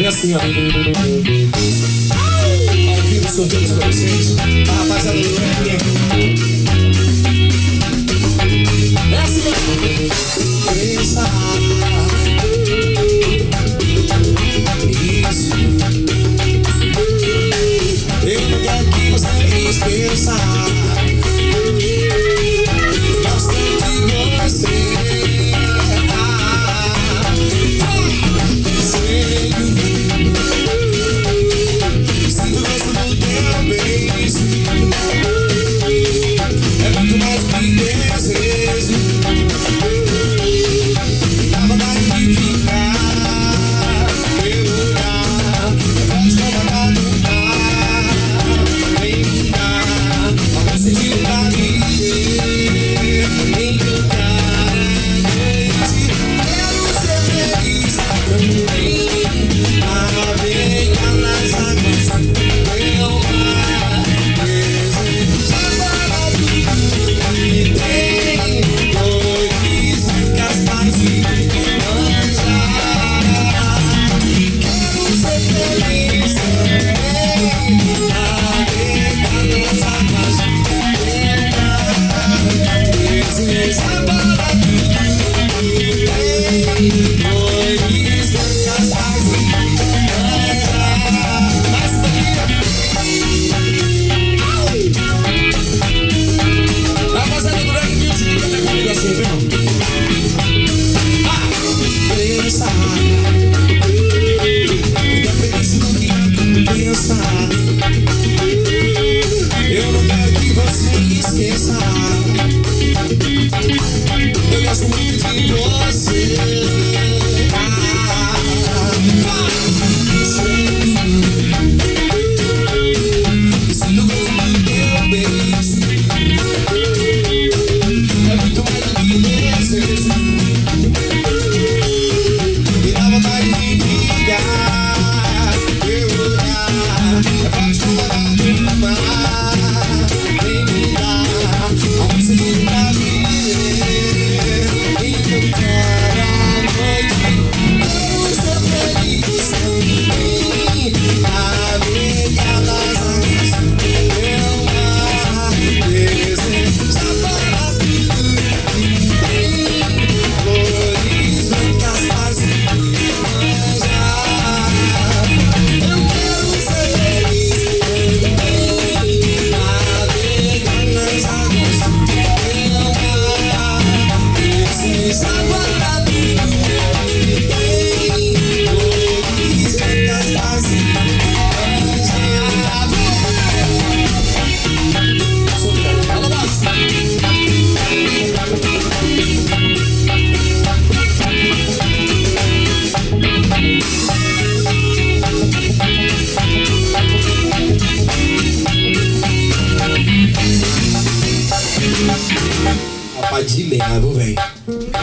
Olha assim, ó. Ao vivo, sorteios pra vocês. A rapaziada do rap. É assim, ó. Isso. Eu não quero que você esqueça. Eu não quero que você esqueça. Eu gosto muito de você. Esse lugar do teu beijo é muito mais do que desejo. Me dá vontade de brigar. Eu olhar, é forte como a do mar. Vem me dar um seguro pra viver. Encantar a noite. Quero ser feliz também. Navegar nas águas do teu mar. Desejar para tudo que tem. Flores brancas, paz e manjar. Eu quero ser feliz também. Navegar nas águas do teu mar. Desejar para tudo que tem. Flores brancas, paz e manjar. Fala baixo. Papai de leva, velho.